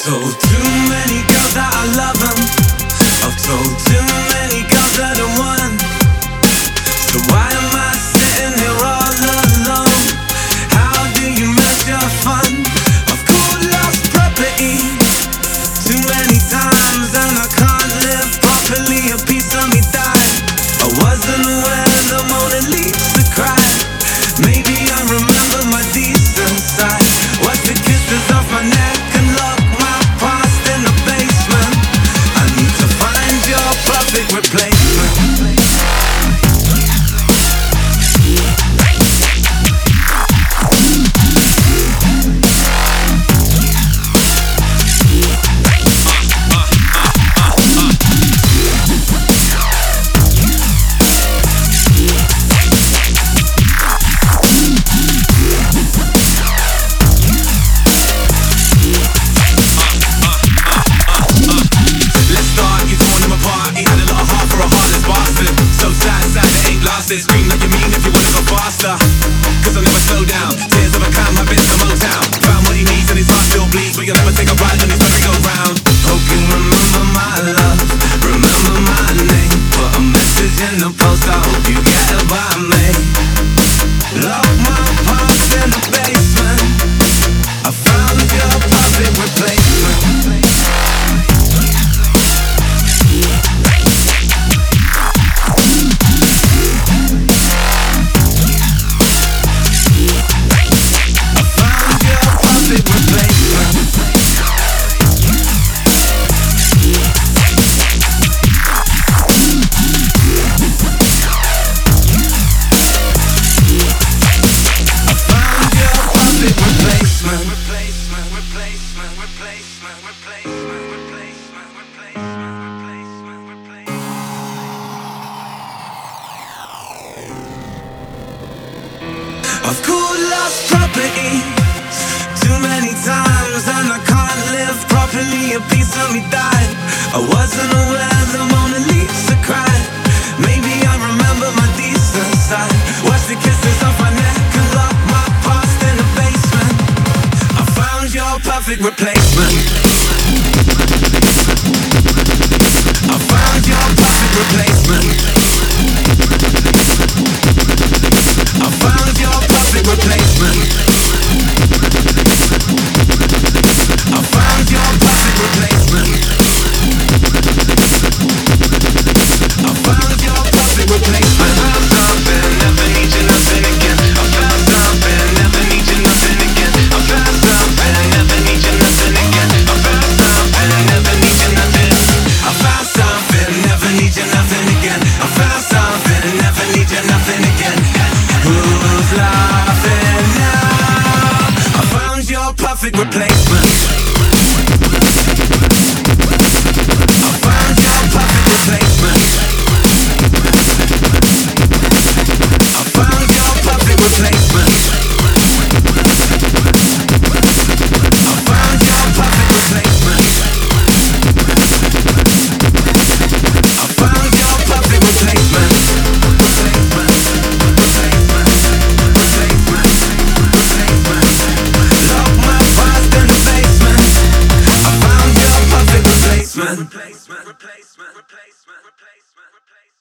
told too many girls that I love them. I've told too many girls that I won. So why am I sitting here all alone? How do you measure fun? I've called lost property too many times, and I can't live properly. A piece of me died. I wasn't aware the Mona Lisa cried. Maybe I remember my decent side. Watch the kisses off my neck and lock my past in the basement. I need to find your perfect replacement. Scream like you mean if you wanna go faster, cause I'll never slow down. Tears of a clown, my bits of Motown. Found what he needs and his heart still bleeds, but you'll never take a ride when his merry go round. Hope you remember my love, remember my name. Put a message in the post, I hope you get it by me. Lock my past in the basement. I found your perfect replacement. I've called lost property too many times, and I can't live properly. A piece of me died. I wasn't aware the Mona Lisa cried. Maybe I remember my decent side. Watch the kisses off my neck and lock my past in the basement. I found your perfect replacement. I found your perfect replacement. I found your perfect replacement. I found your perfect replacement. I found your perfect replacement. I found something, never need you nothing again. I found something, never need you nothing again. I found something, never need you nothing again. I found something, never need you nothing. I found something, never need you nothing again. I found something, never need you nothing again. Who's laughing now? I found your perfect replacement. I found your perfect replacement. I found your perfect replacement. I found your perfect replacement. I found your perfect replacement. Replacement.